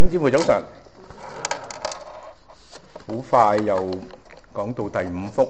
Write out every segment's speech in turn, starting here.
姊妹早晨，好快又講到第五福。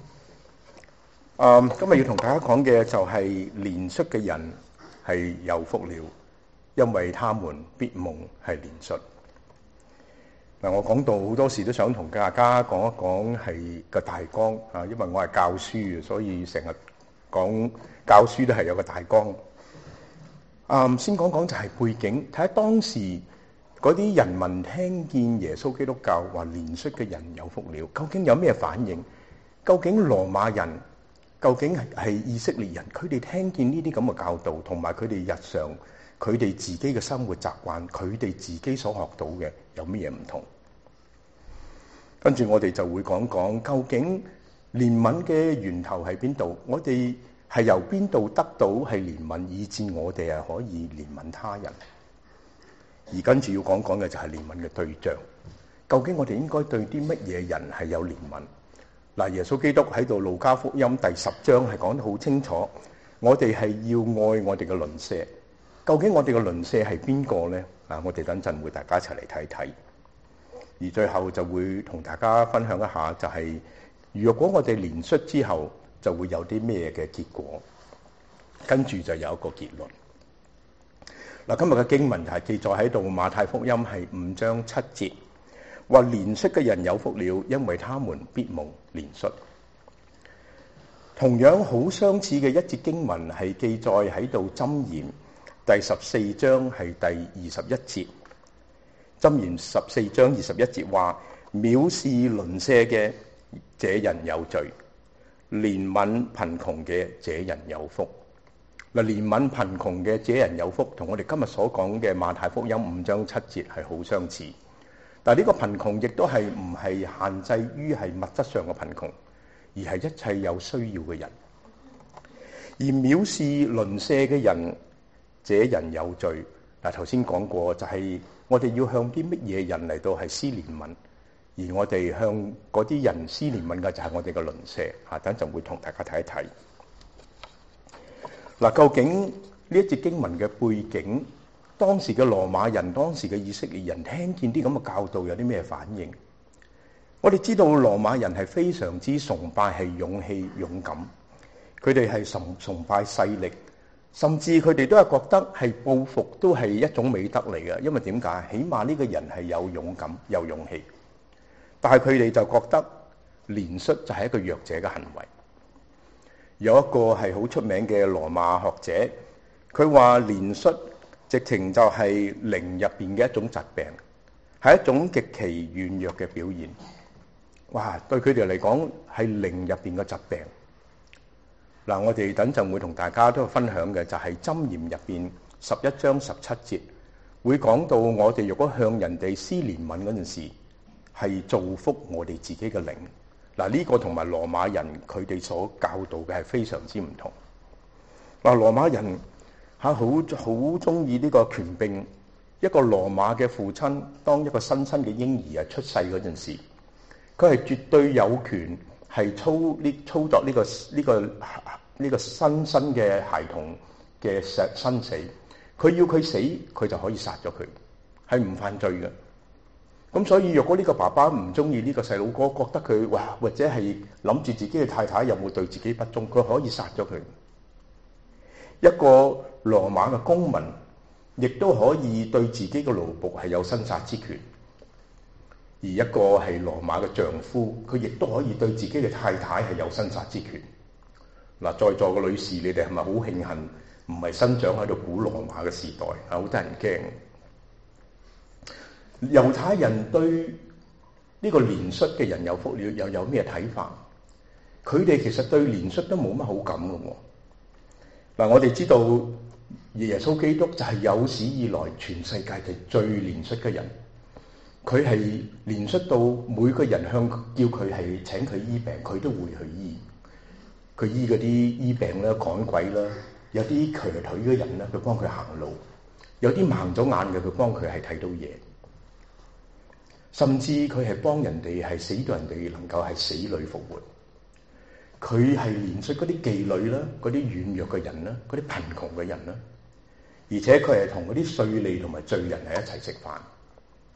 今日要同大家講嘅就係憐恤嘅人係有福了，因為他們必蒙係憐恤。我講到好多時都想同大家講一講係個大綱啊，因為我係教書嘅，所以成日講教書都係有個大綱。先講講就係背景，睇下當時嗰啲人民聽見耶穌基督教話憐恤嘅人有福了，究竟有咩反應？究竟羅馬人，究竟係以色列人，佢哋聽見呢啲咁嘅教導，同埋佢哋日常佢哋自己嘅生活習慣，佢哋自己所學到嘅有咩嘢唔同？跟住我哋就會講講究竟憐憫嘅源頭喺邊度？我哋係由邊度得到係憐憫，以致我哋係可以憐憫他人？而跟住要講講嘅就係憐憫嘅對象，究竟我哋應該對啲乜嘢人係有憐憫？嗱，耶穌基督喺度路加福音第10章係講得好清楚，我哋係要愛我哋嘅鄰舍。究竟我哋嘅鄰舍係邊個呢？我哋等陣會大家一齊嚟睇睇。而最後就會同大家分享一下，就係如果我哋憐恤之後，就會有啲咩嘅結果？跟住就有一個結論。嗱，今日嘅經文就係記載喺度，馬太福音係5章7節，話憐恤嘅人有福了，因為他們必蒙憐恤。同樣好相似嘅一節經文係記載喺度箴言第14章係第21節。箴言14章21節話：藐視鄰舍嘅這人有罪，憐憫貧窮嘅這人有福。嗱，憐憫貧窮嘅這人有福，同我哋今日所講嘅馬太福音5章7節係好相似。但係呢個貧窮亦都係唔係限制於係物質上嘅貧窮，而係一切有需要嘅人。而藐視鄰舍嘅人，這人有罪。嗱，頭先講過就係我哋要向啲乜嘢人嚟到係施憐憫，而我哋向嗰啲人施憐憫嘅就係我哋嘅鄰舍。等陣會同大家睇一睇。嗱，究竟呢一節經文嘅背景，當時嘅羅馬人、當時嘅以色列人聽見啲咁嘅教導有啲咩反應？我哋知道羅馬人係非常之崇拜係勇氣、勇敢，佢哋係崇拜勢力，甚至佢哋都係覺得係報復都係一種美德嚟嘅，因為點解？起碼呢個人係有勇敢、有勇氣，但係佢哋就覺得憐恤就係一個弱者嘅行為。有一個係好出名嘅羅馬學者，佢話憐恤直情就係靈入邊嘅一種疾病，係一種極其軟弱嘅表現。哇！對佢哋嚟講係靈入邊嘅疾病。嗱，我哋等陣會同大家都分享嘅就係箴言入邊11章17節，會講到我哋如果向人哋施憐憫嗰陣時，係造福我哋自己嘅靈。嗱，呢個同埋羅馬人佢哋所教導嘅係非常之唔同。嗱，羅馬人好中意呢個權柄。一個羅馬嘅父親，當一個新生嘅嬰兒出世嗰陣時，佢係絕對有權係操作呢個新生嘅孩童嘅生死。佢要佢死，佢就可以殺咗佢，係唔犯罪嘅。咁所以若果呢個爸爸唔中意呢個細佬哥，覺得佢或者係諗住自己嘅太太有冇對自己不忠，佢可以殺咗佢。一個羅馬嘅公民亦都可以對自己嘅奴僕係有生殺之權，而一個係羅馬嘅丈夫，佢亦都可以對自己嘅太太係有生殺之權。嗱，在座嘅女士，你哋係咪好慶幸唔係生長喺度古羅馬嘅時代？好得人驚。猶太人對呢個憐恤嘅人有福了又有咩睇法？佢哋其實對憐恤都冇乜好感嘅喎。嗱，我哋知道耶穌基督就係有史以來全世界嘅最憐恤嘅人，佢係憐恤到每個人叫佢係請佢醫病，佢都會去醫。佢醫嗰啲醫病啦、趕鬼啦，有啲瘸腿嘅人咧，佢幫佢行路；有啲盲咗眼嘅，佢幫佢係睇到嘢。甚至佢係幫人哋係死到人哋能夠係死裏復活。佢係憐恤嗰啲妓女啦，嗰啲軟弱嘅人啦，嗰啲貧窮嘅人啦，而且佢係同嗰啲稅吏同埋罪人係一齊食飯。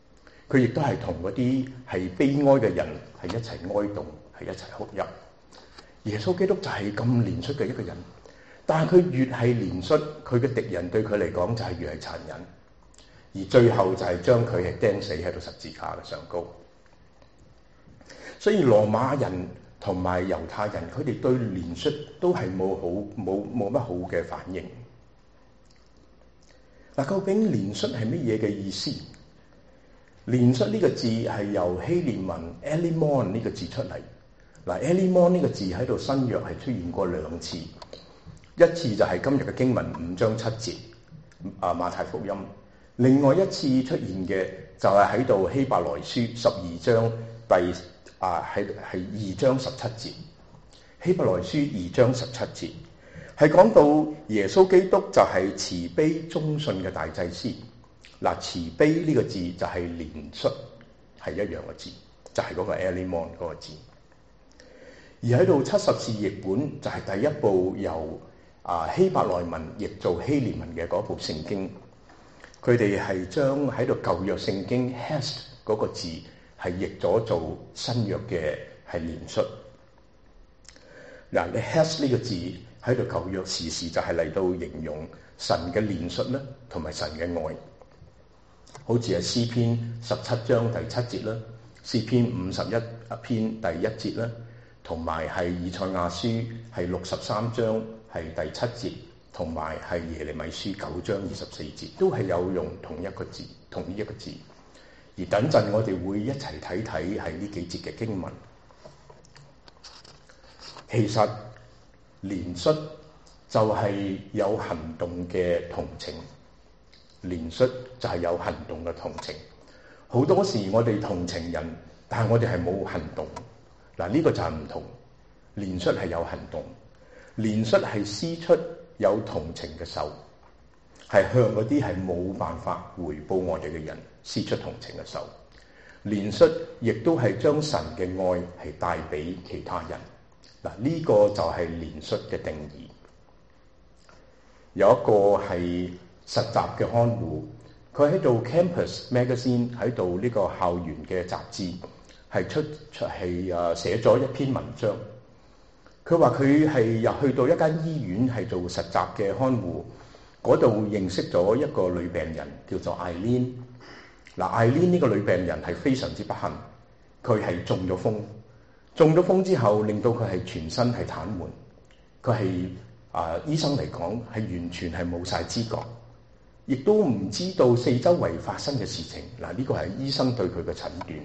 佢亦都係同嗰啲係悲哀嘅人係一齊哀悼，係一齊哭泣。耶穌基督就係咁憐恤嘅一個人，但係佢越係憐恤，佢嘅敵人對佢嚟講就係越係殘忍，而最後就係將佢係釘死喺度十字架嘅上高。所以羅馬人同埋猶太人，佢哋對憐恤都係冇乜好嘅反應。嗱，究竟憐恤係乜嘢嘅意思？憐恤呢個字係由希臘文 elimon 呢個字出嚟。嗱，elimon 呢個字喺度新約係出現過2次，一次就係今日嘅經文5章7節，馬太福音；另外一次出現嘅就係喺度希伯來書12章係2章17節。希伯來書2章17節係講到耶穌基督就係慈悲忠信嘅大祭司。嗱，慈悲呢個字就係憐恤，係一樣嘅字，就係嗰個 elimon 嗰個字。而喺度70士譯本就係第一部由希伯來文譯做希臘文嘅嗰部聖經，佢哋係將喺度舊約聖經 hesed 嗰個字係譯咗做新約嘅係憐恤。嗱，你 hesed 呢個字喺度舊約時時就係嚟到形容神嘅憐恤咧，同埋神嘅愛。好似係詩篇17章第7節啦，詩篇51篇第1節啦，同埋係以賽亞書係63章係第7節，同埋係耶利米書9章24節，都係有用同一個字，同一個字。而等陣我哋會一齊睇睇係呢幾節嘅經文。其實憐恤就係有行動嘅同情。憐恤就係有行動嘅同情。好多時我哋同情人，但係我哋係冇行動。嗱，呢個就係唔同。憐恤係有行動，憐恤係施出有同情嘅手，係向嗰啲係冇辦法回報我哋嘅人施出同情嘅手。憐恤亦都係將神嘅愛係帶俾其他人。嗱，呢個就係憐恤嘅定義。有一個係實習嘅看護，佢喺度 Campus Magazine 喺度呢個校園嘅雜誌係寫咗一篇文章。佢話佢係入去到一間醫院係做實習嘅看護，嗰度認識咗一個女病人叫做 Eileen。嗱，Eileen 呢個女病人係非常之不幸，佢係中咗風之後令到佢係全身係癱瘓，佢係醫生嚟講係完全係冇晒知覺，亦都唔知道四周圍發生嘅事情。嗱，呢個係醫生對佢嘅診斷。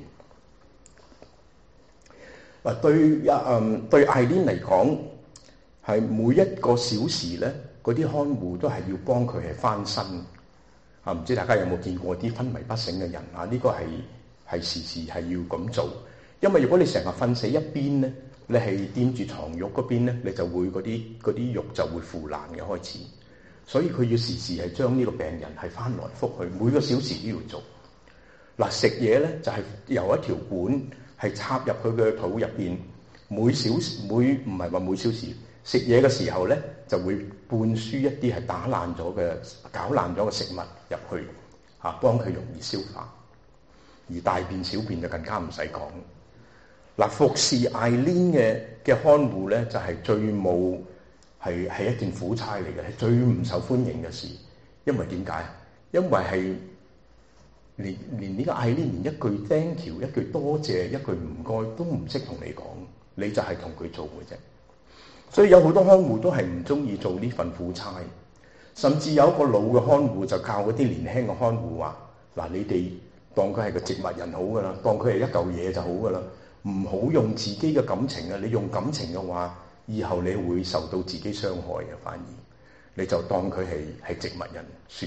對艾蓮嚟講，係每一個小時咧，嗰啲看護都係要幫佢係翻身。唔知大家有冇見過啲昏迷不醒嘅人啊？呢個係時時係要咁做，因為如果你成日瞓死一邊咧，你係掂住床褥嗰邊咧，你就會嗰啲肉就會腐爛嘅開始。所以佢要時時係將呢個病人係翻來覆去，每個小時都要做。嗱，食嘢咧就係由一條管係插入佢嘅肚入邊，唔係話每小時食嘢嘅時候咧，就會灌輸一啲係搞爛咗嘅食物入去，幫佢容易消化。而大便小便就更加唔使講。嗱，服侍艾蓮嘅看護咧，就係最冇係一件苦差嚟嘅，係最唔受歡迎嘅事。因為點解？因為係連呢個艾蓮連一句 thank you、一句多謝、一句唔該都唔識同你講，你就係同佢做嘅啫。所以有好多看護都係唔中意做呢份苦差，甚至有一個老嘅看護就教嗰啲年輕嘅看護話：嗱，你哋當佢係個植物人好噶啦，當佢係一嚿嘢就好噶啦，唔好用自己嘅感情啊！你用感情嘅話，以後你會受到自己傷害嘅，反而你就當佢係植物人算。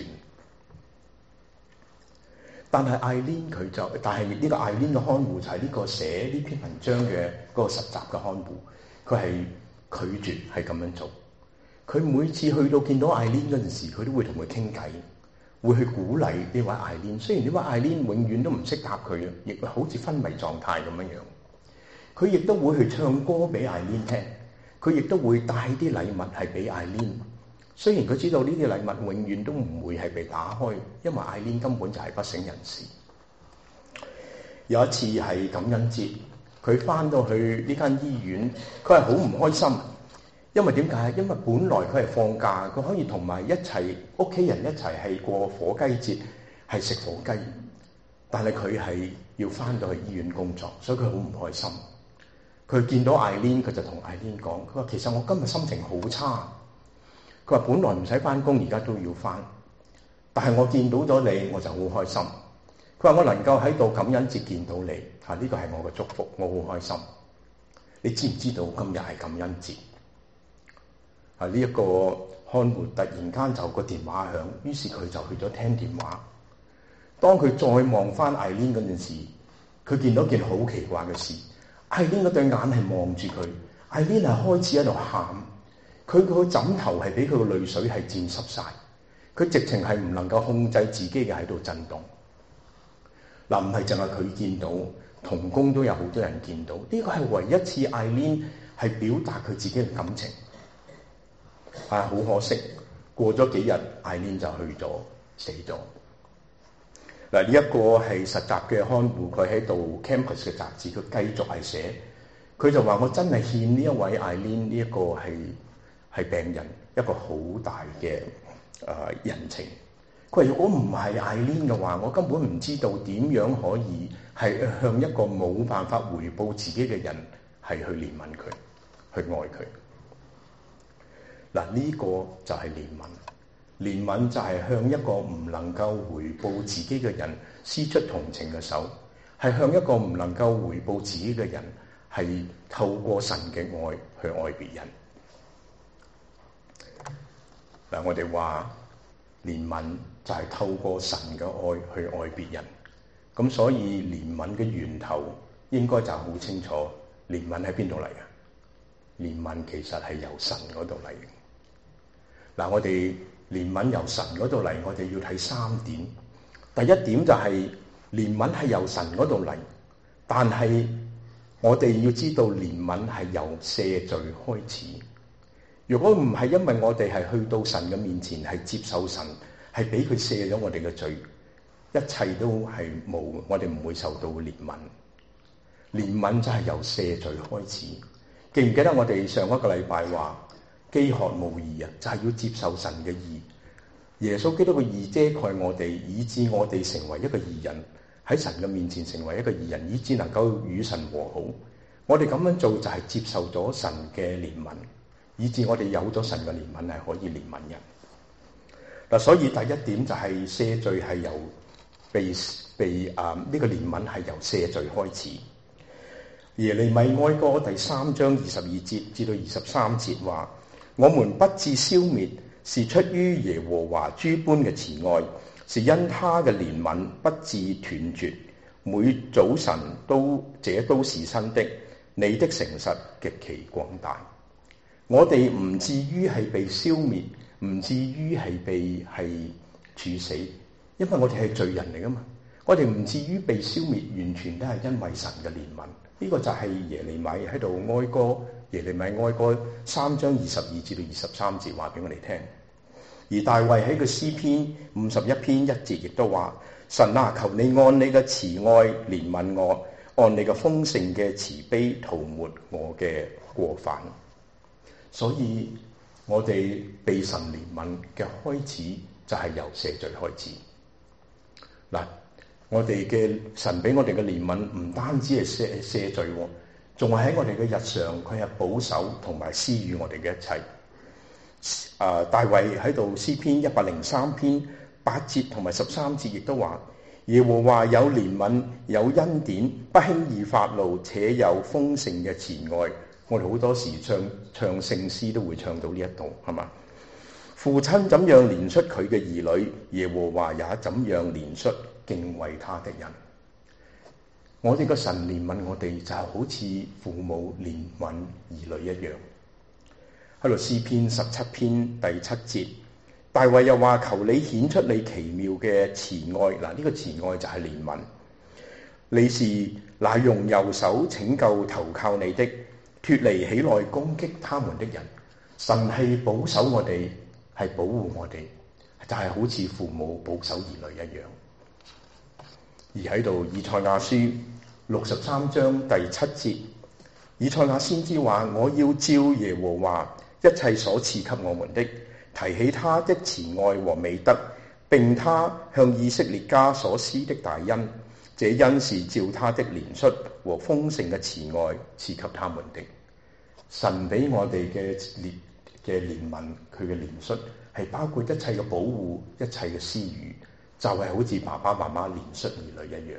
但係呢個艾蓮嘅看護就係呢個寫呢篇文章嘅嗰個實習嘅看護，佢係拒絕係咁樣做。佢每次去到見到艾蓮嗰陣時，佢都會同佢傾偈，會去鼓勵呢位艾蓮。雖然呢位艾蓮永遠都唔識答佢，亦好似昏迷狀態咁樣樣。佢亦都會去唱歌俾艾蓮聽，佢亦都會帶啲禮物係俾艾蓮。雖然佢知道呢啲禮物永遠都唔會係被打開，因為艾蓮根本就係不省人事。 有一次係感恩節，佢翻到去呢間醫院，佢係好唔開心，因為點解？因為本來佢係放假，佢可以同埋一齊屋企人一齊係過火雞節，係食火雞，但係佢係要翻到去醫院工作，所以佢好唔開心。佢見到艾蓮，佢就同艾蓮講：佢話其實我今日心情好差。佢話本來唔使翻工，而家都要翻，但係我見到咗你，我就好開心。佢話我能夠喺度感恩節見到你，呢個係我嘅祝福，我好開心。你知唔知道今日係感恩節？呢一個看護突然間就個電話響，於是佢就去咗聽電話。當佢再望翻艾蓮嗰陣時，佢見到件好奇怪嘅事。艾蓮嗰對眼係望住佢，艾蓮係開始喺度喊，佢個枕頭係俾佢個淚水係沾濕晒，佢直情係唔能夠控制自己嘅喺度震動。嗱，唔係淨係佢見到，同工都有好多人見到。呢個係唯一次艾蓮係表達佢自己嘅感情。好可惜，過咗幾日，艾蓮就去咗，死咗。嗱，呢一個係實習嘅看護，佢喺度 campus 嘅雜誌，佢繼續係寫，佢就話：我真係欠呢一位艾蓮呢一個係病人一個好大嘅人情。佢話：如果唔係艾蓮嘅話，我根本唔知道點樣可以係向一個冇辦法回報自己嘅人係去憐憫佢，去愛佢。嗱，呢個就係憐憫。憐憫就係向一個唔能夠回報自己嘅人施出同情嘅手，係向一個唔能夠回報自己嘅人，係透過神嘅愛去愛別人。嗱，我哋話憐憫就係透過神嘅愛去愛別人，咁所以憐憫嘅源頭應該就好清楚。憐憫喺邊度嚟啊？憐憫其實係由神嗰度嚟嘅。嗱，我哋憐憫由神嗰度嚟，我哋要睇三點。第一點就係憐憫係由神嗰度嚟，但係我哋要知道憐憫係由赦罪開始。如果唔係因為我哋係去到神嘅面前，係接受神，係俾佢赦咗我哋嘅罪，一切都係冇，我哋唔會受到憐憫。憐憫就係由赦罪開始。記唔記得我哋上一個禮拜話飢渴慕義啊，就係要接受神嘅義。耶穌基督嘅義遮蓋我哋，以致我哋成為一個義人，喺神嘅面前成為一個義人，以致能夠與神和好。我哋咁樣做就係接受咗神嘅憐憫，以致我哋有咗神嘅憐憫，係可以憐憫人。嗱，所以第一點就係赦罪係由呢個憐憫係由赦罪開始。耶利米哀歌第3章22節至到23節話：我們不致消滅，是出於耶和華諸般嘅慈愛，是因他嘅憐憫不致斷絕。每早晨這都是新的，你的誠實極其廣大。我哋唔至於係被消滅，唔至於係被處死，因為我哋係罪人嚟噶嘛。我哋唔至於被消滅，完全都係因為神嘅憐憫。呢個就係耶利米喺度哀歌，耶利米哀歌3章22至到23節話俾我哋聽。而大衛喺個詩篇51篇1節亦都話：神啊，求你按你嘅慈愛憐憫我，按你嘅豐盛嘅慈悲塗抹我嘅過犯。所以我哋被神憐憫嘅開始就係由赦罪開始。嗱，我哋嘅神俾我哋嘅憐憫唔單止係赦罪，仲係喺我哋嘅日常，佢係保守同埋施予我哋嘅一切。大衛喺度詩篇103篇8節同埋13節亦都話：耶和華有憐憫，有恩典，不輕易發怒，且有豐盛嘅慈愛。我哋好多時唱聖詩都會唱到呢一度，係嘛？父親怎樣憐恤佢嘅兒女，耶和華也怎樣憐恤敬畏他的人。我哋個神憐憫我哋，就好似父母憐憫兒女一樣。喺度詩篇17篇第7節，大衛又話：求你顯出你奇妙嘅慈愛。嗱，呢個慈愛就係憐憫。你是那用右手拯救投靠你的，脫離起來攻擊他們的人。神係保守我哋，係保護我哋，就係好似父母保守兒女一樣。而喺度以賽亞書 63章第7節，以賽亞先知話：我要照耶和華一切所賜給我們的，提起他的慈愛和美德，並他向以色列家所施的大恩。這恩是照他的憐恤和豐盛嘅慈愛賜給他們的。神俾我哋嘅憐憫，佢嘅憐恤係包括一切嘅保護、一切嘅施予，就係好似爸爸媽媽憐恤兒女一樣。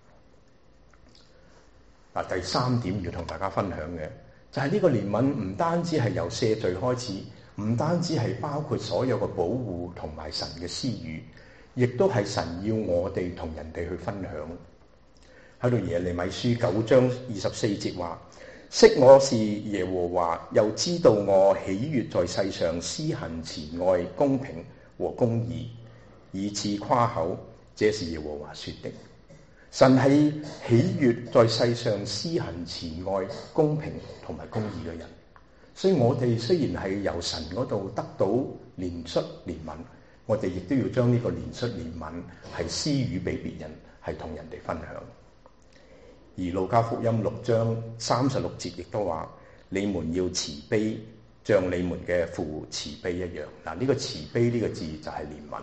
第3點要同大家分享嘅就係呢個憐憫唔單止係由赦罪開始，唔單止係包括所有嘅保護同埋神嘅施予，亦都係神要我哋同人哋去分享。喺度耶利米書9章24節話：識我是耶和華，又知道我喜悅在世上施行慈愛、公平和公義，以致誇口。這是耶和華說的。神係喜悅在世上施行慈愛、公平同埋公義嘅人，所以我哋雖然係由神嗰度得到憐恤憐憫，我哋亦都要將呢個憐恤憐憫係施予俾別人，係同人哋分享。而路加福音6章36節亦都話：你們要慈悲，像你們嘅父慈悲一樣。嗱，呢個慈悲呢個字就係憐憫。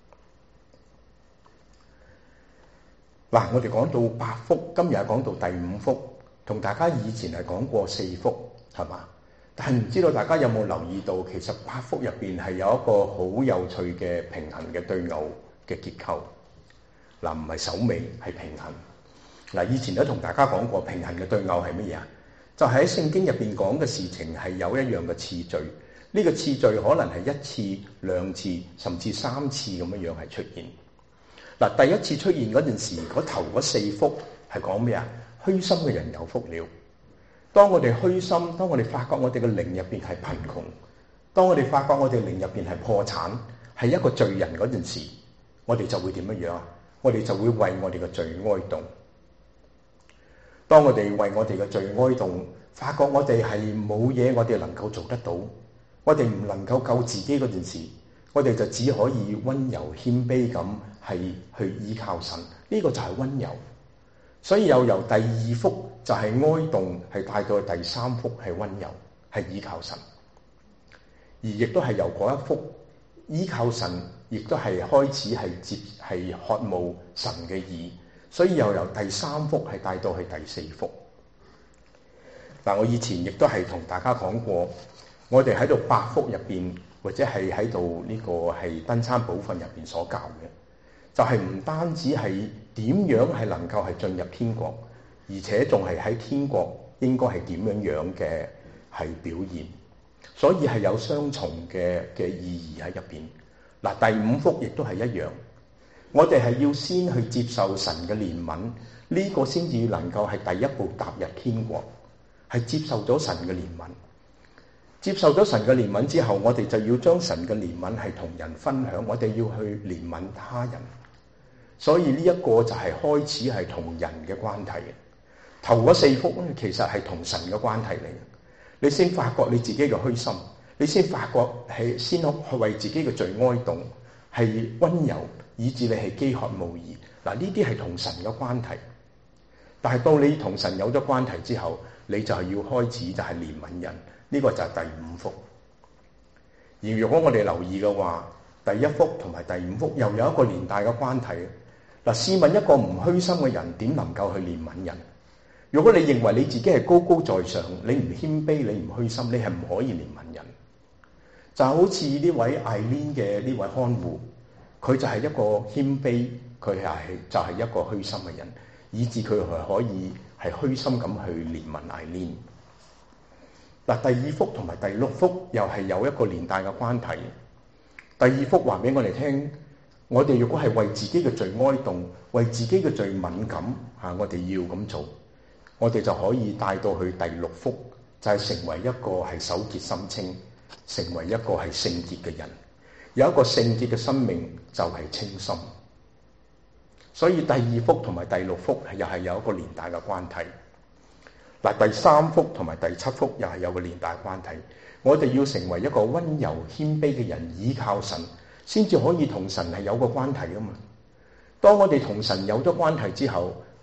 嗱，我哋講到8福，今日係講到第5福，同大家以前係講過4福，係嘛？但係唔知道大家有冇留意到，其實8福入邊係有一個好有趣嘅平衡嘅對偶嘅結構。嗱，唔係首尾，係平衡。嗱，以前都同大家講過，平衡嘅對偶係乜嘢啊？就係喺聖經入邊講嘅事情係有一樣嘅次序，呢個次序可能係1次、2次，甚至3次咁樣係出現。嗱，第一次出現嗰陣時，嗰頭嗰4福係講咩啊？虛心嘅人有福了。當我哋虛心，當我哋發覺我哋嘅靈入邊係貧窮，當我哋發覺我哋靈入邊係破產，係一個罪人嗰陣時，我哋就會點樣啊？我哋就會為我哋嘅罪哀慟。當我哋為我哋嘅罪哀慟，發覺我哋係冇嘢我哋能夠做得到，我哋唔能夠救自己嗰陣時，我哋就只可以溫柔謙卑咁係去依靠神。呢個就係溫柔。所以又由第2福就係哀慟，係帶到第3福係溫柔，係依靠神。而亦都係由嗰一福依靠神，亦都係開始係渴慕神嘅義。所以又由第3福係帶到去第4福。嗱，我以前亦都係同大家講過，我哋喺度8福入邊，或者係喺度呢個係登山寶訓入邊所教嘅，就係唔單止係點樣係能夠係進入天國，而且仲係喺天國應該係點樣嘅係表現。所以係有雙重嘅意義喺入邊。嗱，第5福亦都係一樣。我哋係要先去接受神嘅憐憫，呢個先至能夠係第一步踏入天國，係接受咗神嘅憐憫。接受咗神嘅憐憫之後，我哋就要將神嘅憐憫係同人分享，我哋要去憐憫他人。所以呢一個就係開始係同人嘅關係。頭嗰4福咧，其實係同神嘅關係嚟嘅。你先發覺你自己嘅虛心，你先發覺係先去為自己嘅罪哀慟，係溫柔，以致你係飢渴慕義。嗱，呢啲係同神嘅關係。但係到你同神有咗關係之後，你就係要開始就係憐憫人。呢個就係第5福。而如果我哋留意嘅話，第1福同埋第5福又有一個連帶嘅關係。嗱，試問一個唔虛心嘅人點能夠去憐憫人？如果你認為你自己係高高在上，你唔謙卑，你唔虛心，你係唔可以憐憫人。就好似呢位艾蓮嘅呢位看護，佢就係一個謙卑，佢就係一個虛心嘅人，以致佢係可以係虛心咁去憐憫艾蓮。嗱，第2福同埋第6福又係有一個連帶嘅關係。第2福話俾我哋聽，我哋如果係為自己嘅罪哀慟，為自己嘅罪敏感我哋要咁做，我哋就可以帶到去第6福，就係成為一個係手潔心清，成為一個係聖潔嘅人。有一個聖潔嘅生命就係清心。所以第2福同埋第6福又係有一個連帶嘅關係。嗱，第3福同埋第7福又係有個連帶關係。我哋要成為一個溫柔謙卑嘅人，依靠神，先至可以同神係有個關係噶嘛。當我哋同神有咗關係之後，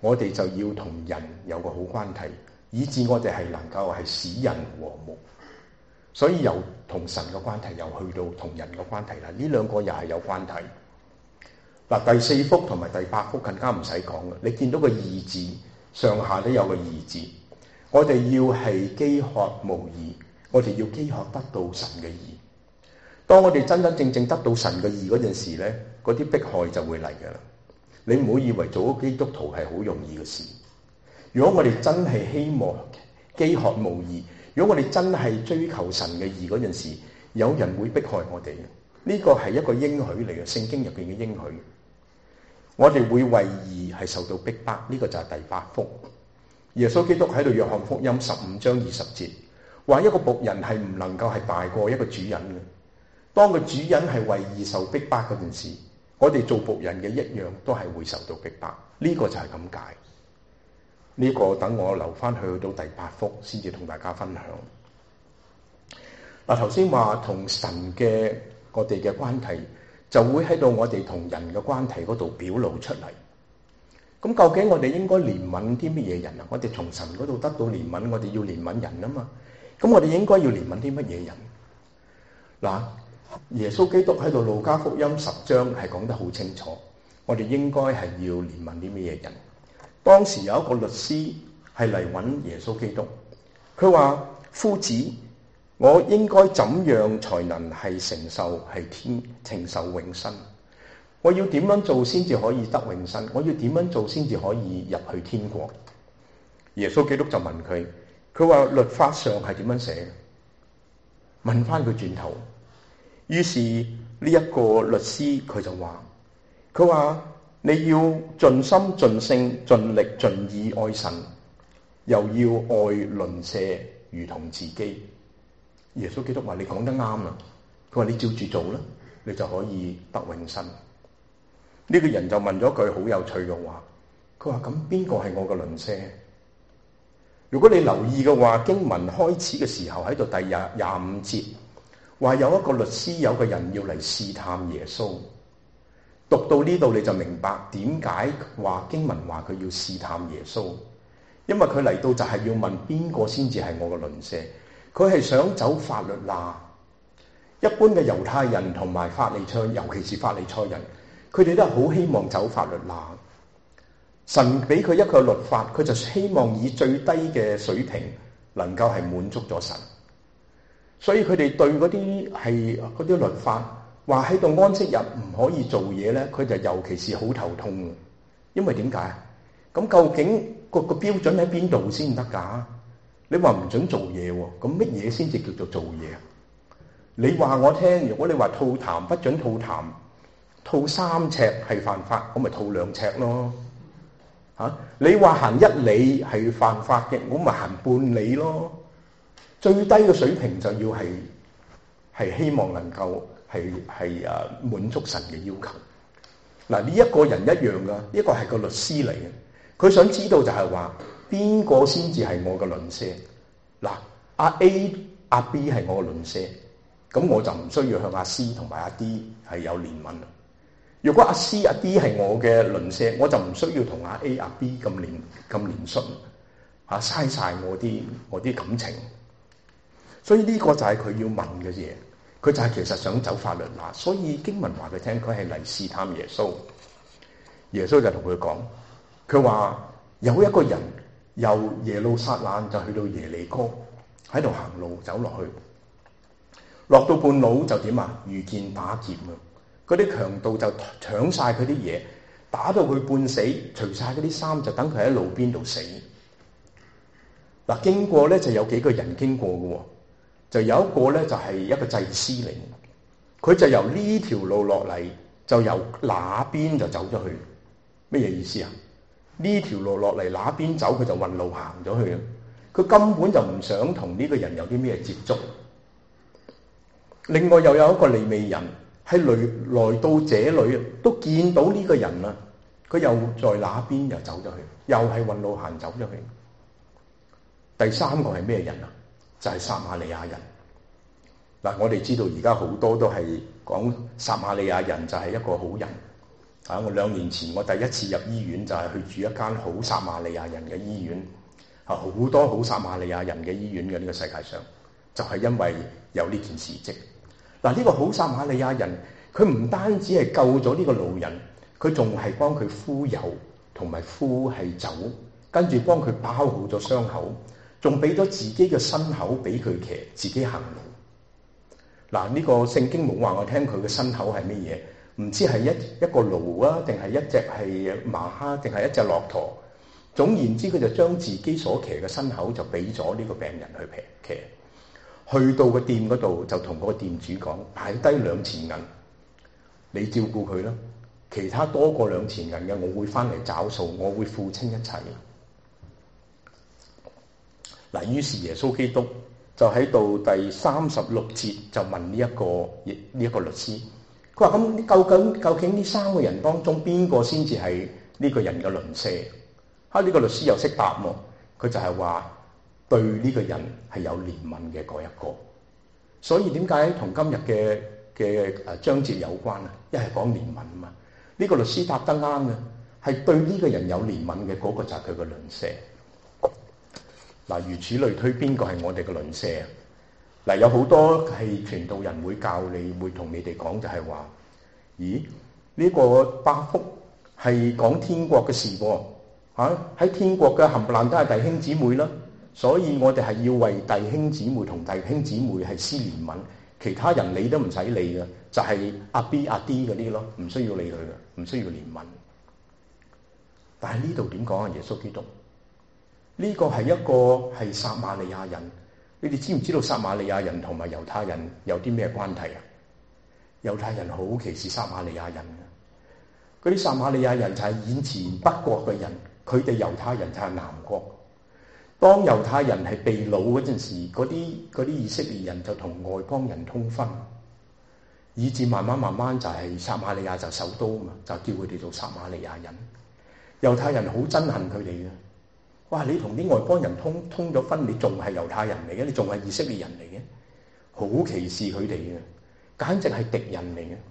我哋就要同人有個好關係，以致我哋係能夠係使人和睦。所以由同神嘅關係又去到同人嘅關係啦，呢兩個又係有關係。嗱，第四福同埋第八福更加唔使講啦，你見到個義字上下都有個義字，我哋要係飢渴慕義，我哋要飢渴得到神嘅義。當我哋真真正正得到神嘅義嗰陣時咧，嗰啲迫害就會嚟㗎啦。你唔好以為做咗基督徒係好容易嘅事。如果我哋真係希望飢渴慕義，如果我哋真係追求神嘅義嗰陣時，有人會迫害我哋嘅。呢個係一個應許嚟嘅，聖經入邊嘅應許。我哋會為義係受到逼迫，呢個就係第八福。耶穌基督喺度約翰福音15章20節話，一個僕人係唔能夠係大過一個主人嘅。當個主人係為義受逼迫嗰陣時，我哋做僕人嘅一樣都係會受到逼迫。呢個就係咁解。呢個等我留翻去到第八福先至同大家分享。嗱，頭先話同神嘅我哋嘅關係，就會喺度我哋同人嘅關係嗰度表露出嚟。咁究竟我哋應該憐憫啲乜嘢人啊？我哋從神嗰度得到憐憫，我哋要憐憫人啊嘛。咁我哋應該要憐憫啲乜嘢人？嗱，耶穌基督喺度路加福音10章係講得好清楚，我哋應該係要憐憫啲乜嘢人。當時有一個律師係嚟揾耶穌基督，佢話：夫子，我應該怎樣才能係承受永生？我要點樣做先至可以得永生？我要點樣做先至可以入去天國？耶穌基督就問佢，佢話律法上係點樣寫？問翻佢轉頭。於是呢一個律師佢就話，佢話你要盡心盡性盡力盡意愛神，又要愛鄰舍如同自己。耶穌基督話你講得啱啦，佢話你照住做啦，你就可以得永生。呢個人就問咗句好有趣嘅話，佢話咁邊個係我嘅鄰舍？如果你留意嘅話，經文開始嘅時候喺度第25節話有一個律師，有個人要嚟試探耶穌。讀到呢度你就明白點解話經文話佢要試探耶穌，因為佢嚟到就係要問邊個先至係我嘅鄰舍。佢係想走法律罅。一般嘅猶太人同埋法利賽，尤其是法利賽人，佢哋都係好希望走法律罅。神俾佢一個律法，佢就希望以最低嘅水平能夠係滿足咗神。所以佢哋對嗰啲律法話喺度安息日唔可以做嘢咧，佢就尤其是好頭痛。因為點解？咁究竟個標準喺邊度先得㗎？你話唔准做嘢喎，咁乜嘢先至叫做做嘢啊？你話我聽，如果你話吐痰不准吐痰，吐3尺係犯法，我咪吐2尺咯。你話行1里係犯法嘅，我咪行半里咯。最低嘅水平就要係希望能夠係滿足神嘅要求。嗱，呢一個人一樣噶，呢個係個律師嚟嘅，佢想知道就係話邊個先至係我嘅鄰舍。嗱，阿 A 阿 B 係我嘅鄰舍，咁我就唔需要向阿 C 同埋阿 D 係有憐憫啦。如果阿 C 阿 D 係我嘅鄰舍，我就唔需要同阿 A 阿 B 咁憐恤嘥晒我啲感情。所以呢個就係佢要問嘅嘢，佢就係其實想走法律罅。所以經文話佢聽，佢係嚟試探耶穌。耶穌就同佢講，佢話有一個人由耶路撒冷就去到耶利哥，喺度行路走落去，落到半路就點啊？遇見打劫啊！嗰啲強盜就搶晒佢啲嘢，打到佢半死，除晒嗰啲衫，就等佢喺路邊度死。嗱，經過咧就有幾個人經過嘅喎。就有一個咧，就係一個祭司嚟，佢就由呢條路落嚟，就由那邊就走咗去。咩嘢意思啊？呢條路落嚟那邊走，佢就運路行咗去。佢根本就唔想同呢個人有啲咩接觸。另外又有一個利未人係來到這裏，都見到呢個人啦，佢又在那邊又走咗去，又係運路行走咗去。第三個係咩人啊？就係撒瑪利亞人。嗱，我哋知道而家好多都係講撒瑪利亞人就係一個好人， 我2年前我第一次入醫院就係去住一間好撒瑪利亞人嘅醫院，好多好撒瑪利亞人嘅醫院嘅呢個世界上，就係因為有呢件事蹟。嗱，呢個好撒瑪利亞人，佢唔單止係救咗呢個老人，佢仲係幫佢敷油同埋敷係酒，跟住幫佢包好咗傷口，仲俾咗自己嘅身口俾佢騎，自己行路。嗱，呢個聖經冇話我聽佢嘅身口係乜嘢，唔知係一個驢啊，定係一隻係馬，定係一隻駱駝。總言之，佢就將自己所騎嘅身口就俾咗呢個病人去騎。去到個店嗰度就同嗰個店主講，擺低2錢銀，你照顧佢啦，其他多過2錢銀嘅，我會翻嚟找數，我會付清一切。嗱，於是耶穌基督就喺度第36節就問呢一個律師，佢話咁究竟呢3個人當中邊個先至係呢個人嘅鄰舍？呢個律師又識答喎，佢就係話對呢個人係有憐憫嘅嗰一個。所以點解同今日嘅章節有關啊？一係講憐憫啊嘛。呢個律師答得啱嘅，係對呢個人有憐憫嘅嗰個就係佢嘅鄰舍。嗱，如此類推，邊個係我哋嘅鄰舍啊？嗱，有好多係傳道人會教你，會同你哋講就係話，咦？呢個八福係講天國嘅事喎。喺天國嘅冚唪唥都係弟兄姊妹啦，所以我哋係要為弟兄姊妹同弟兄姊妹係施憐憫，其他人理都唔使理嘅，就係阿 B 阿 D 嗰啲咯，唔需要理佢嘅，唔需要憐憫。但係呢度點講啊？耶穌基督呢個係一個係撒瑪利亞人，你哋知唔知道撒瑪利亞人同埋猶太人有啲咩關係啊？猶太人好歧視撒瑪利亞人嘅，嗰啲撒瑪利亞人就係以前北國嘅人。佢哋猶太人就係南國。當猶太人係被擄嗰陣時，嗰啲以色列人就同外邦人通婚，以至慢慢就係撒瑪利亞就首都嘛，就叫佢哋做撒瑪利亞人。猶太人好憎恨佢哋嘅。哇！你同啲外邦人通咗婚，你仲係猶太人嚟嘅，你仲係以色列人嚟嘅，好歧視佢哋嘅，簡直係敵人嚟嘅。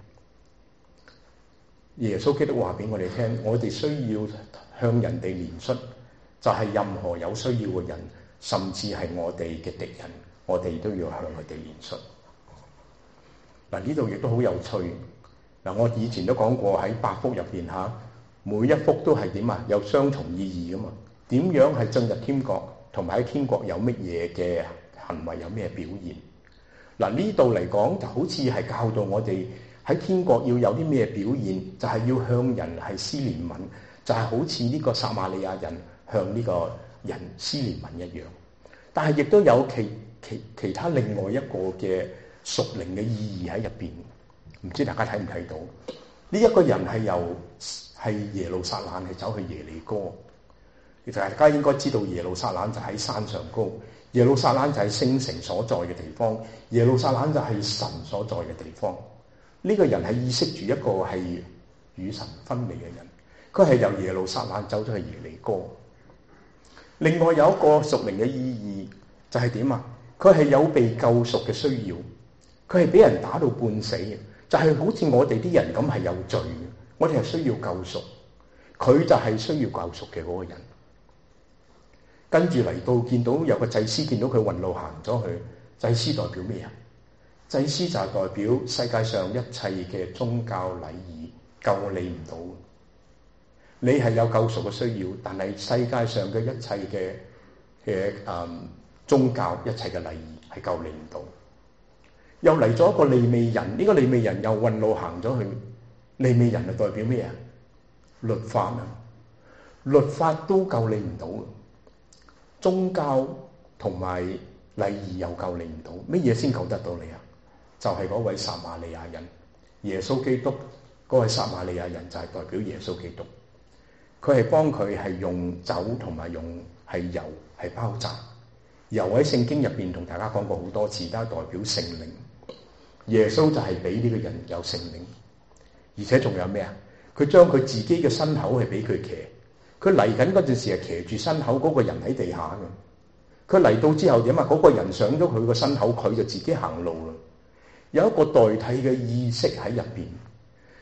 耶穌基督話俾我哋聽，我哋需要向人哋憐恤，就係任何有需要嘅人，甚至係我哋嘅敵人，我哋都要向佢哋憐恤。嗱，呢度亦都好有趣。嗱，我以前都講過喺八福入邊嚇，每一福都係點啊？有雙重意義噶嘛？點樣係進入天國，同埋喺天國有乜嘢嘅行為，有咩表現？嗱，呢度嚟講就好似係教導我哋喺天國要有啲咩表現，就係要向人係施憐憫。就係好似呢個撒瑪利亞人向呢個人施憐憫一樣，但係亦都有其他另外一個嘅屬靈嘅意義喺入邊，唔知大家睇唔睇到？呢一個人係耶路撒冷係走去耶利哥，其實大家應該知道耶路撒冷就喺山上高，耶路撒冷就係聖城所在嘅地方，耶路撒冷就係神所在嘅地方。呢個人係意識住一個係與神分離嘅人。佢係由耶路撒冷走咗去耶利哥。另外有一個屬靈嘅意義就係點啊？佢係有被救贖嘅需要，佢係俾人打到半死嘅，就係好似我哋啲人咁係有罪嘅，我哋係需要救贖，佢就係需要救贖嘅嗰個人。跟住嚟到見到有個祭司見到佢運路行咗去，祭司代表咩啊？祭司就係代表世界上一切嘅宗教禮儀救你唔到。你係有救贖嘅需要，但係世界上嘅一切嘅宗教、一切嘅禮儀係救你唔到。又嚟咗一個利未人，呢個利未人又運路行咗去。利未人係代表咩啊？律法啊，律法都救你唔到。宗教同埋禮儀又救你唔到，乜嘢先救得到你啊？就係嗰位撒瑪利亞人，耶穌基督。嗰位撒瑪利亞人就係代表耶穌基督。佢係幫佢係用酒同埋用係油係包紮。油喺聖經入邊同大家講過好多次，都係代表聖靈。耶穌就係俾呢個人有聖靈，而且仲有咩啊？佢將佢自己嘅身口係俾佢騎。佢嚟緊嗰陣時係騎住身口，嗰個人喺地下嘅。佢嚟到之後點啊？嗰個人上咗佢個身口，佢就自己行路啦。有一個代替嘅意識喺入邊。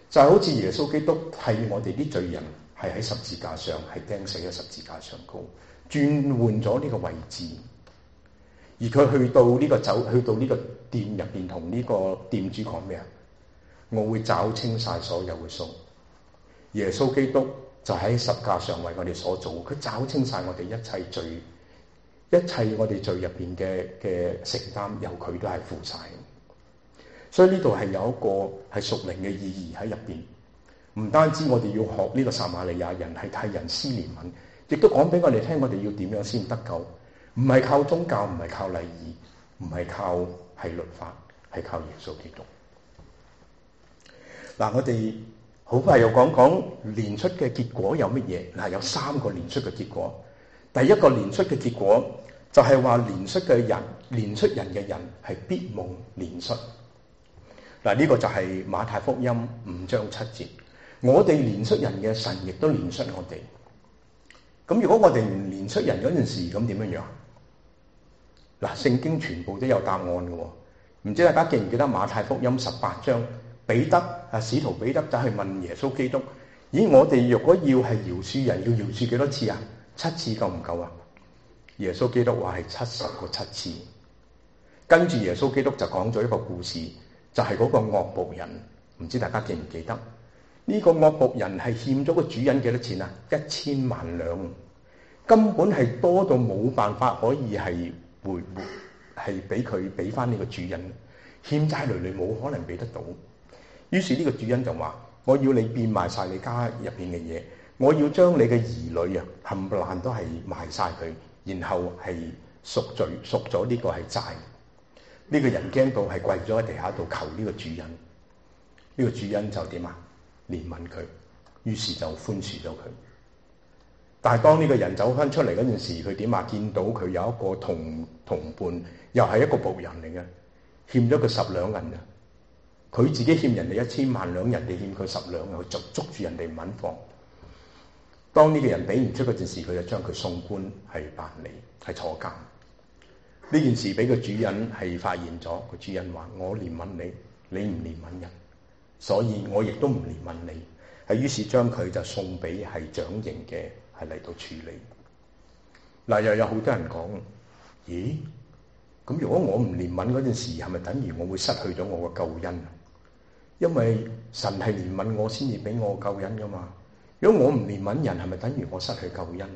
就好似耶穌基督替我哋啲罪人係喺十字架上，係釘死喺十字架上高，轉換咗呢個位置。而佢去到呢個店入邊，同呢個店主講咩啊？我會找清晒所有嘅數。耶穌基督就喺十架上為我哋所做，佢找清晒我哋一切罪，一切我哋罪入邊嘅承擔，由佢都係負晒。所以呢度係有一個係屬靈嘅意義喺入邊。唔單止我哋要學呢個撒瑪利亞人係替人施憐憫，亦都講俾我哋聽，我哋要點樣先得救。唔係靠宗教，唔係靠禮儀，唔係靠係律法，係靠耶穌基督。嗱，我哋好快又講講連出嘅結果有乜嘢？嗱，有3個連出嘅結果。第一個連出嘅結果就係話連出人嘅人係必蒙連出。嗱，呢個就係馬太福音5章7節。我哋連出人嘅，神亦都連出我哋。咁如果我哋唔連出人嗰陣時，咁點樣？嗱，聖經全部都有答案嘅喎。唔知大家記唔記得馬太福音18章，使徒彼得就去問耶穌基督：咦，我哋若果要係饒恕人，要饒恕幾多次啊？7次夠唔夠啊？耶穌基督話係70個7次。跟住耶穌基督就講咗一個故事，就係嗰個惡僕人。唔知大家記唔記得？呢個惡僕人係欠咗個主人幾多錢啊？1000萬兩，根本係多到冇辦法可以係俾翻呢個主人，欠債累累，冇可能俾得到。於是呢個主人就話：我要你變賣晒你家入邊嘅嘢，我要將你嘅兒女啊冚唪唥都係賣晒佢，然後係贖咗呢個係債。呢個人驚到係跪咗喺地下度求呢個主人，呢個主人就點啊？憐憫佢，於是就寬恕咗佢。但係當呢個人走翻出嚟嗰陣時，佢點啊？見到佢有一個同伴，又係一個僕人嚟嘅，欠咗佢10兩銀啊！佢自己欠人哋1000萬兩，人哋欠佢10兩，佢就捉住人哋唔肯放。當呢個人俾唔出嗰陣時，佢就將佢送官係辦理，係坐監。呢件事俾個主人係發現咗，個主人話：我憐憫你，你唔憐憫人，所以我亦都唔憐憫你。係於是將佢就送俾係掌刑嘅係嚟到處理。嗱，又有好多人講：咦？咁如果我唔憐憫嗰陣時，係咪等於我會失去咗我個救恩？因為神係憐憫我先至俾我救恩噶嘛。如果我唔憐憫人，係咪等於我失去救恩？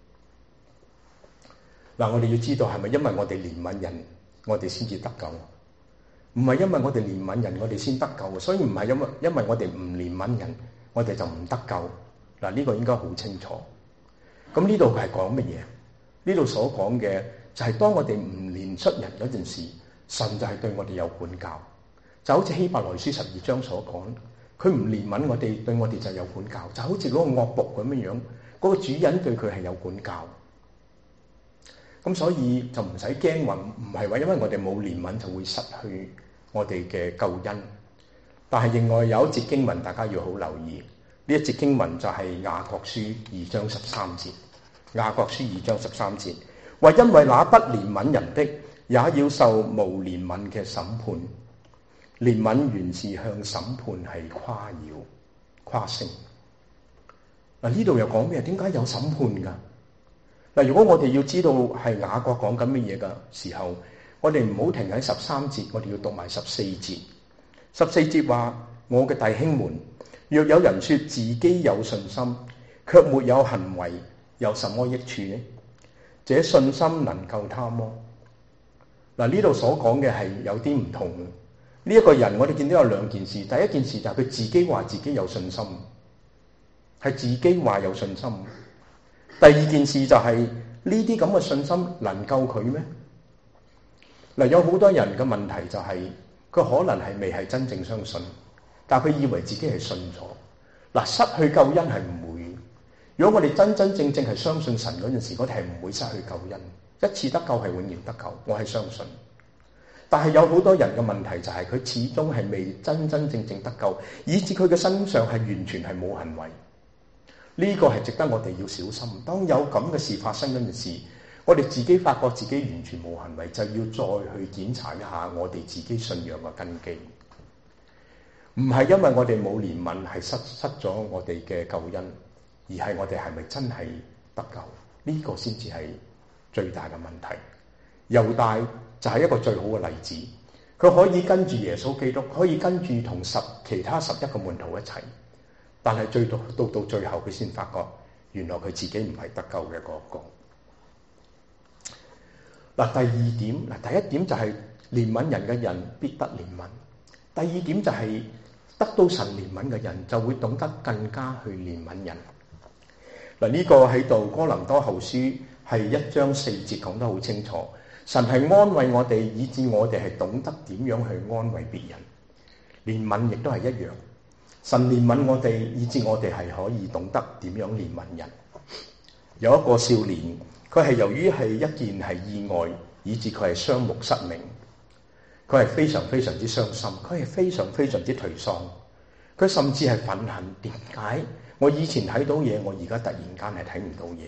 嗱，我哋要知道係咪因為我哋憐憫人，我哋先至得救？唔係因為我哋憐憫人，我哋先得救。所以唔係因為我哋唔憐憫人，我哋就唔得救。嗱，呢個應該好清楚。咁呢度係講乜嘢？呢度所講嘅就係當我哋唔憐恤人嗰陣時，神就係對我哋有管教。就好似希伯來書12章所講，佢唔憐憫我哋，對我哋就有管教。就好似嗰個惡僕咁樣樣，嗰個主人對佢係有管教。咁所以就唔使驚話，唔係話因為我哋冇憐憫就會失去我哋嘅救恩。但係另外有一節經文，大家要好留意。呢一節經文就係雅各書2章13節。雅各書2章13節，話因為那不憐憫人的，也要受無憐憫嘅審判。憐憫原是向審判係誇耀誇勝。嗱，呢度又講咩？點解有審判噶？嗱，如果我哋要知道係雅各講緊乜嘢嘅時候，我哋唔好停喺13節，我哋要讀埋14節。14節話：我嘅弟兄們，若有人說自己有信心，卻沒有行為，有什麼益處呢？這信心能救他麼？嗱，呢度所講嘅係有啲唔同嘅。呢一個人，我哋見到有兩件事。第一件事就係佢自己話自己有信心，係自己話有信心。第二件事就係呢啲咁嘅信心能救佢咩？嗱，有好多人嘅問題就係佢可能係未係真正相信，但係佢以為自己係信咗。嗱，失去救恩係唔會。如果我哋真真正正係相信神嗰陣時，我哋係唔會失去救恩。一次得救係永遠得救，我係相信。但係有好多人嘅問題就係佢始終係未真真正正得救，以致佢嘅身上係完全係冇行為。呢個係值得我哋要小心。當有咁嘅事發生嗰陣時，我哋自己發覺自己完全冇行為，就要再去檢查一下我哋自己信仰嘅根基。 唔係因為我哋冇憐憫，係失咗我哋嘅救恩，而係我哋係咪真係得救？呢個先至係最大嘅問題。猶大就係一個最好嘅例子，佢可以跟住耶穌基督，可以跟住同其他11個門徒一齊，但係到最後佢先發覺，原來佢自己唔係得救嘅嗰個。嗱，第二點，第一點就係憐憫人嘅人必得憐憫。第二點就係得到神憐憫嘅人就會懂得更加去憐憫人。嗱，呢個喺度哥林多後書係1章4節講得好清楚，神係安慰我哋，以致我哋係懂得點樣去安慰別人。憐憫亦都係一樣，神憐憫我哋，以致我哋係可以懂得點樣憐憫人。有一個少年，佢係由於係一件係意外，以致佢係雙目失明。佢係非常非常之傷心，佢係非常非常之頹喪，佢甚至係憤恨，點解我以前睇到嘢，我而家突然間係睇唔到嘢？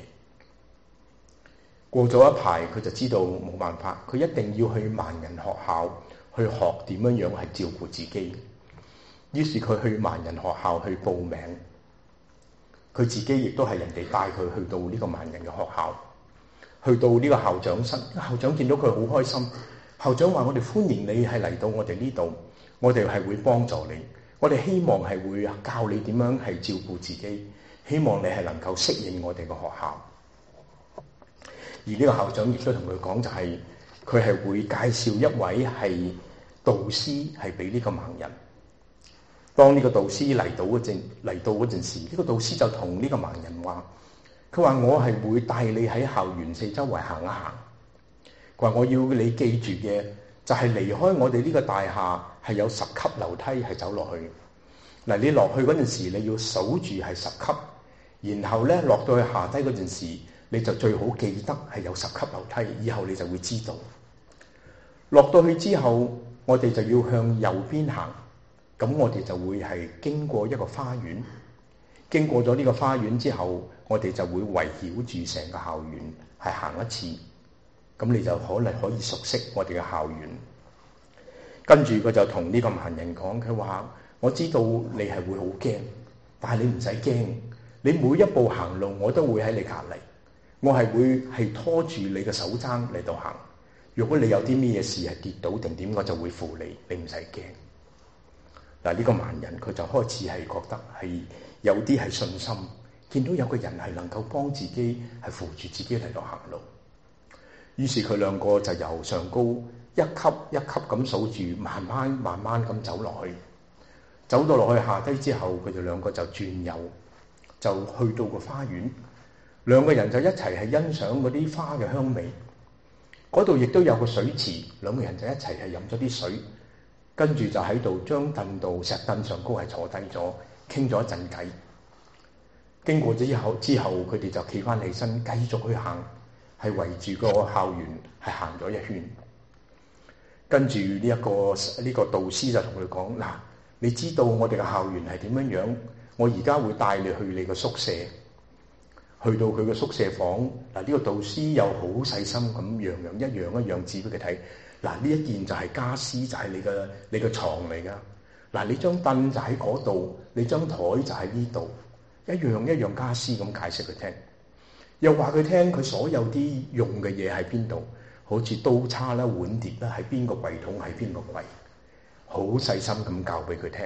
過咗一排，佢就知道冇辦法，佢一定要去盲人學校去學點樣樣係照顧自己。於是佢去盲人學校去報名，佢自己亦都係人哋帶佢去到呢個盲人嘅學校，去到呢個校長室，校長見到佢好開心。校長話：我哋歡迎你係嚟到我哋呢度，我哋係會幫助你，我哋希望係會教你點樣係照顧自己，希望你係能夠適應我哋嘅學校。而呢個校長亦都同佢講，就係佢係會介紹一位係導師係俾呢個盲人。當呢個導師嚟到嗰陣時，呢個導師就同呢個盲人話：佢話我係會帶你喺校園四周圍行一行。佢話我要你記住嘅就係離開我哋呢個大廈係有10級樓梯係走落去。嗱，你落去嗰陣時，你要數住係10級，然後咧落到去下低嗰陣時，你就最好記得係有10級樓梯，以後你就會知道。落到去之後，我哋就要向右邊行，咁我哋就會係經過一個花園。經過咗呢個花園之後，我哋就會圍繞住成個校園係行一次。咁你就可能可以熟悉我哋嘅校園。跟住佢就同呢個盲人講，佢話：我知道你係會好驚，但係你唔使驚。你每一步行路，我都會喺你隔離。我係會係拖住你嘅手踭嚟到行。如果你有啲咩事係跌倒定點，我就會扶你，你唔使驚。嗱，呢個盲人佢就開始係覺得係有啲係信心，見到有個人係能夠幫自己係扶住自己嚟到行路。於是佢兩個就由上高一級一級咁數住，慢慢咁走落去。走到落去下低之後，佢哋兩個就轉右，就去到個花園。兩個人就一齊係欣賞嗰啲花嘅香味。嗰度亦都有個水池，兩個人就一齊係飲咗啲水，跟住就喺度將石凳上高係坐低咗，傾咗一陣偈。經過之後，佢哋就企翻起身，繼續去行。係圍住個校園係行咗一圈，跟住呢個導師就同佢講：嗱，你知道我哋嘅校園係點樣樣？我而家會帶你去你嘅宿舍，去到佢嘅宿舍房。嗱，呢個導師又好細心咁樣一樣指俾佢睇。嗱，呢一件就係家私，就係你嘅床嚟㗎。嗱，你張凳就喺嗰度，你張台就喺呢度，一樣家私咁解釋佢聽。又話佢聽佢所有啲用嘅嘢喺邊度，好似刀叉啦、碗碟啦，喺邊個櫃桶，喺邊個櫃，好細心咁教俾佢聽。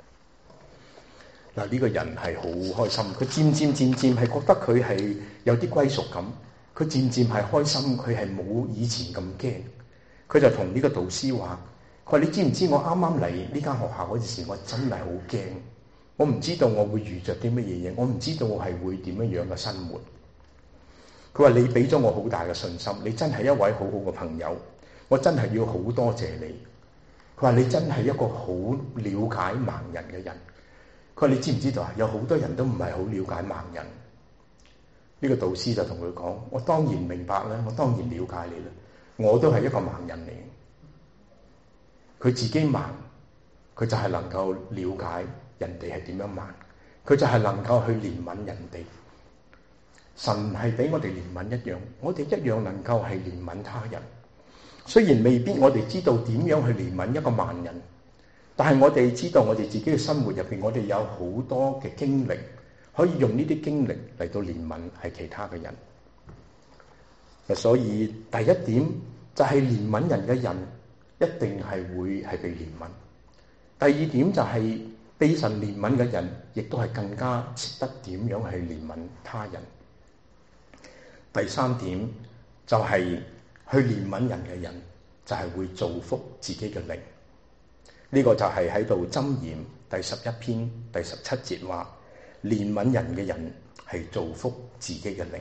嗱，呢個人係好開心，佢漸係覺得佢係有啲歸屬感，佢漸係開心，佢係冇以前咁驚。佢就同呢個導師話：佢話你知唔知我啱啱嚟呢間學校嗰陣時，我真係好驚，我唔知道我會遇着啲乜嘢嘢，我唔知道我係會點樣嘅生活。佢話你俾咗我好大嘅信心，你真係一位好好嘅朋友，我真係要好多謝你。佢話你真係一個好了解盲人嘅人。佢話你知唔知道啊？有好多人都唔係好了解盲人。呢個導師就同佢講：我當然明白啦，我當然了解你啦，我都係一個盲人嚟。佢自己盲，佢就係能夠了解人哋係點樣盲，佢就係能夠去憐憫人哋。神係俾我哋憐憫一樣，我哋一樣能夠係憐憫他人。雖然未必我哋知道點樣去憐憫一個盲人， 但係我哋知道我哋自己嘅生活入邊，我哋有好多嘅經歷，可以用呢啲經歷嚟到憐憫係其他嘅人。所以第一點就係憐憫人嘅人一定係會係被憐憫。第二點就係被神憐憫嘅人，亦都係更加識得點樣去憐憫他人。第三點就係去憐憫人嘅人，就係會造福自己嘅靈。呢個就係喺度箴言第11篇第17節話，憐憫人嘅人係造福自己嘅靈。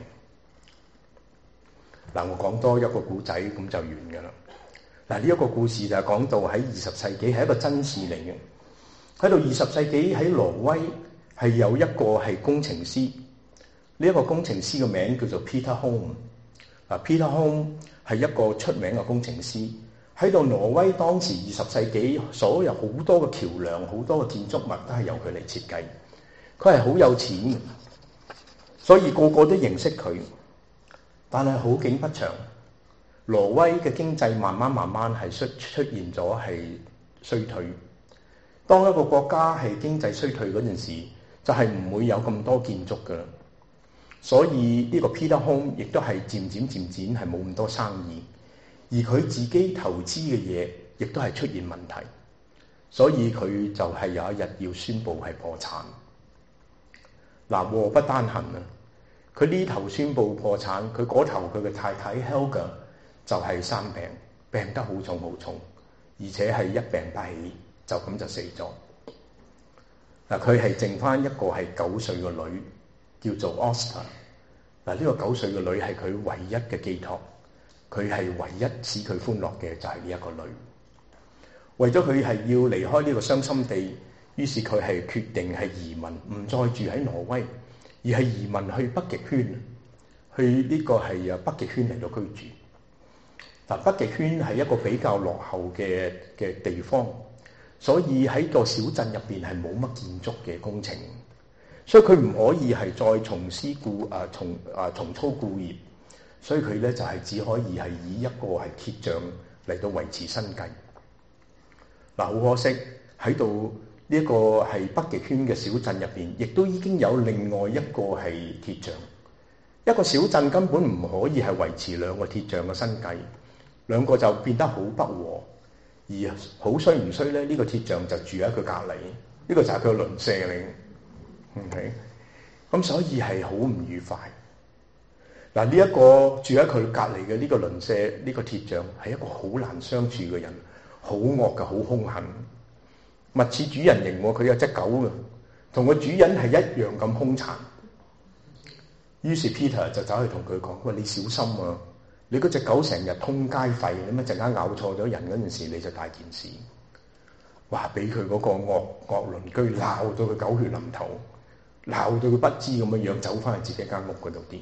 嗱，我講多一個故仔咁就完㗎啦。嗱，呢一個故事就係講到喺20世紀係一個真事嚟嘅。喺度20世紀喺挪威係有一個係工程師，呢一個工程師嘅名叫做 Peter Holm。Peter Holm 係一個出名嘅工程師。喺度挪威當時20世紀，所有好多嘅橋梁、好多嘅建築物都係由佢嚟設計。佢係好有錢嘅，所以個個都認識佢。但係好景不長，挪威嘅經濟慢慢係出現咗係衰退。當一個國家係經濟衰退嗰陣時，就係唔會有咁多建築㗎啦。所以呢個 Peter Holm 亦都係漸漸係冇咁多生意，而佢自己投資嘅嘢亦都係出現問題，所以佢就係有一日要宣布係破產。嗱，禍不單行啊！佢呢頭宣布破產，佢嗰頭佢嘅太太 Helga 就係生病，病得好重，而且係一病不起，就咁就死咗。嗱，佢係剩翻一個係9歲嘅女，叫做 Oster。嗱，呢個9歲嘅女係佢唯一嘅寄託，佢係唯一使佢歡樂嘅就係呢一個女。為咗佢係要離開呢個傷心地，於是佢係決定係移民，唔再住喺挪威，而係移民去北極圈，去呢個係北極圈嚟到居住。嗱，北極圈係一個比較落後嘅地方，所以喺個小鎮入邊係冇乜建築嘅工程，所以佢唔可以係再重操故業，所以佢咧就係只可以係以一個係鐵匠嚟到維持生計。嗱，好可惜喺度呢一個係北極圈嘅小鎮入邊，亦都已經有另外一個係鐵匠。一個小鎮根本唔可以係維持兩個鐵匠嘅生計，兩個就變得好不和。而好衰唔衰咧？呢個鐵匠就住喺佢隔離，呢個就係佢嘅鄰舍嚟。OK，咁所以係好唔愉快。嗱，呢一個住喺佢隔離嘅呢個鄰舍，呢個鐵匠係一個好難相處嘅人，好惡嘅，好兇狠，物似主人形喎。佢有隻狗嘅，同個主人係一樣咁兇殘。於是 Peter 就走去同佢講：喂，你小心啊！你嗰隻狗成日通街吠，你乜陣間咬錯咗人嗰陣時，你就大件事。哇！俾佢嗰個惡鄰居鬧到佢狗血淋頭，鬧到佢不知咁樣走翻去自己間屋嗰度啲。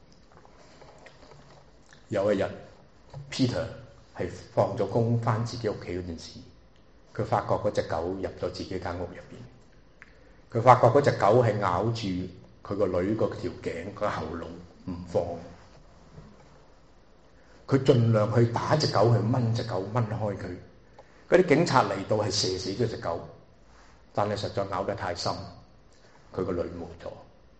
有一日 Peter 係放咗工翻自己屋企嗰陣時，佢發覺嗰隻狗入咗自己間屋入邊。佢發覺嗰隻狗係咬住佢個女嗰條頸、個喉嚨唔放。佢盡量去打隻狗，去掹隻狗，掹開佢。嗰啲警察嚟到係射死咗隻狗，但係實在咬得太深，佢個女冇咗。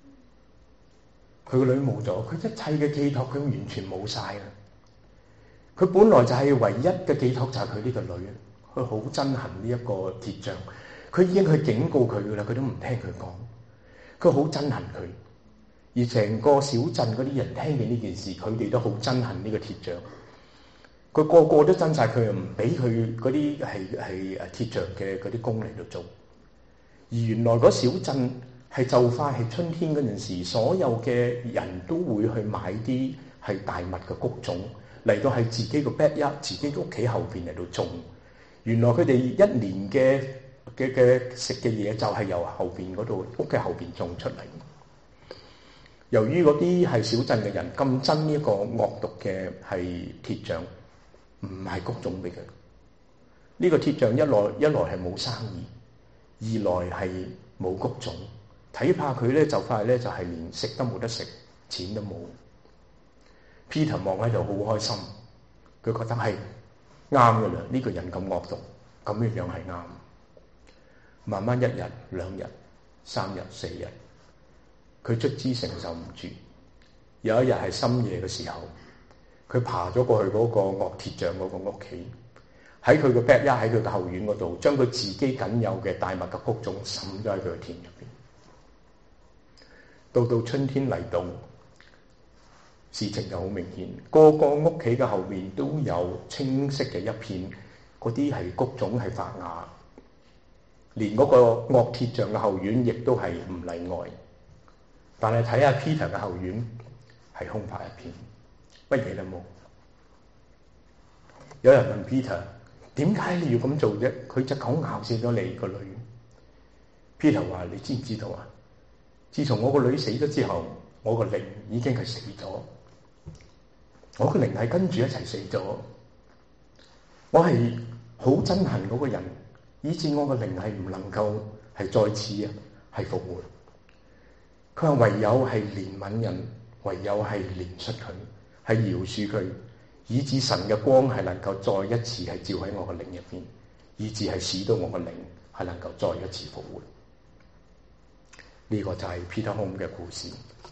佢個女冇咗，佢一切嘅寄託佢完全冇晒啦。佢本來就係唯一嘅寄託就係佢呢個女，佢好憎恨呢一個鐵匠，佢已經去警告佢噶啦，佢都唔聽佢講，佢好憎恨佢。而成個小鎮嗰啲人聽見呢件事，佢哋都好憎恨呢個鐵匠。佢個個都憎晒佢，又唔俾佢嗰啲係鐵匠嘅嗰啲工嚟到做。而原來嗰小鎮係就快係春天嗰陣時，所有嘅人都會去買啲係大麥嘅穀種嚟到係自己個 backyard、自己屋企後邊嚟到種。原來佢哋一年嘅食嘅嘢就係由後邊嗰度屋嘅後邊種出嚟。由於嗰啲係小鎮嘅人咁憎呢一個惡毒嘅係鐵匠，唔係穀種俾佢。呢個鐵匠一來係冇生意，二來係冇穀種，睇怕佢咧就快咧就係連食都冇得食，錢都冇。Peter 望喺度好開心，佢覺得係啱㗎啦，呢個人咁惡毒，咁樣係啱。 慢慢一日、兩日、三日、四日，佢卒之承受唔住。有一日係深夜嘅時候，佢爬咗過去嗰個岳鐵匠嗰個屋企，喺佢個 backyard 喺佢嘅後院嗰度，將佢自己僅有嘅大麥嘅穀種滲咗喺佢嘅田入邊。到春天嚟到，事情就好明顯，個個屋企嘅後面都有清晰嘅一片，嗰啲係穀種係發芽，連嗰個岳鐵匠嘅後院亦都係唔例外。但係睇下 Peter 嘅後院係空白一片，乜嘢都冇。有人問 Peter： 點解你要咁做啫？佢隻狗咬死咗你個女。Peter 話：你知唔知道啊？自從我個女死咗之後，我個靈已經係死咗，我個靈係跟住一齊死咗。我係好憎恨嗰個人，以致我個靈係唔能夠係再次係復活。佢話唯有係憐憫人，唯有係憐恤佢，係饒恕佢，以致神嘅光係能夠再一次係照喺我個靈入邊，以致係使到我個靈係能夠再一次復活。呢個就係 Peter Home 嘅故事。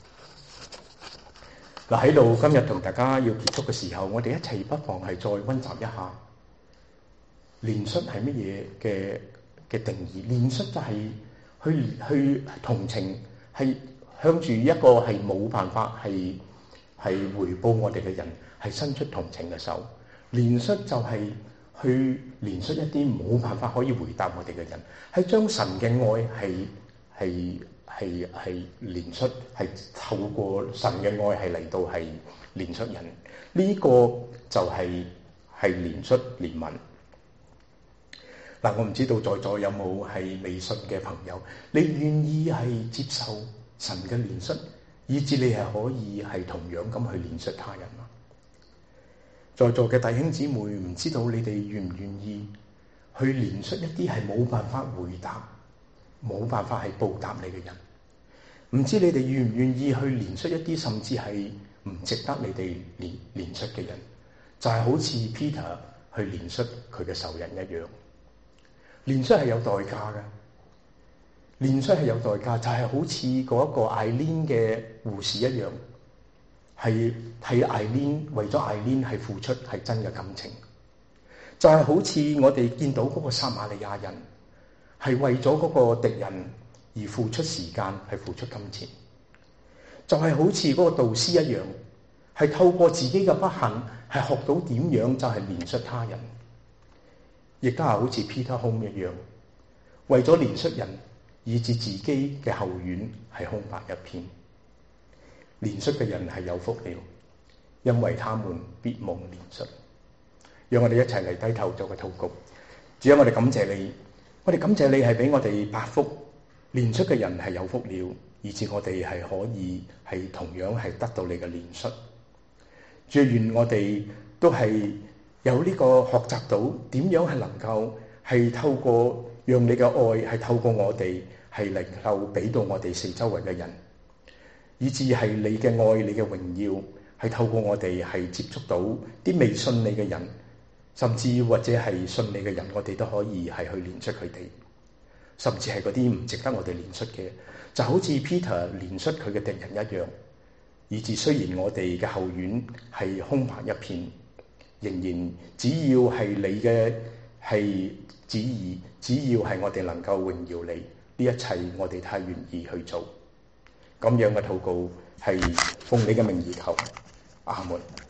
嗱，喺度今日同大家要結束嘅時候，我哋一齊不妨係再溫習一下憐恤係乜嘢嘅定義。憐恤就係去同情，係向住一個係冇辦法係回報我哋嘅人，係伸出同情嘅手。憐恤就係去憐恤一啲冇辦法可以回答我哋嘅人，係將神嘅愛係憐恤，係透過神嘅愛係嚟到係憐恤人。呢個就係憐恤憐憫。嗱，我唔知道在座有冇係未信嘅朋友，你願意係接受神嘅憐恤，以至你係可以係同樣咁去憐恤他人嗎？在座嘅弟兄姊妹，唔知道你哋願唔願意去憐恤一啲係冇辦法回答、冇辦法係報答你嘅人？唔知你哋願唔願意去憐恤一啲甚至係唔值得你哋憐恤嘅人？就係好似 Peter 去憐恤佢嘅仇人一樣。憐恤係有代價嘅，憐恤係有代價，就係好似嗰一個艾蓮嘅護士一樣，係艾蓮為咗艾蓮係付出係真嘅感情。就係好似我哋見到嗰個撒瑪利亞人，係為咗嗰個敵人而付出時間，係付出金錢。就係好似嗰個導師一樣，係透過自己嘅不幸，係學到點樣就係憐恤他人。亦都係好似 Peter Home 一樣，為咗憐恤人，以致自己嘅後院係空白一片。憐恤嘅人係有福了，因為他們必蒙憐恤。讓我哋一齊嚟低頭做個禱告。主啊，我哋感謝你，我哋感謝你係俾我哋8福，憐恤嘅人係有福了，以致我哋係可以係同樣係得到你嘅憐恤。主啊，願我哋都係有呢個學習到點樣係能夠係透過讓你嘅愛係透過我哋係能夠俾到我哋四周圍嘅人，以致係你嘅愛、你嘅榮耀係透過我哋係接觸到啲未信你嘅人，甚至或者係信你嘅人，我哋都可以係去憐恤佢哋，甚至係嗰啲唔值得我哋憐恤嘅，就好似 Peter 憐恤佢嘅敵人一樣，以致雖然我哋嘅後院係空白一片，仍然只要係你嘅係旨意，只要係我哋能夠榮耀你，呢一切我哋太願意去做。咁樣嘅禱告係奉你嘅名而求，阿門。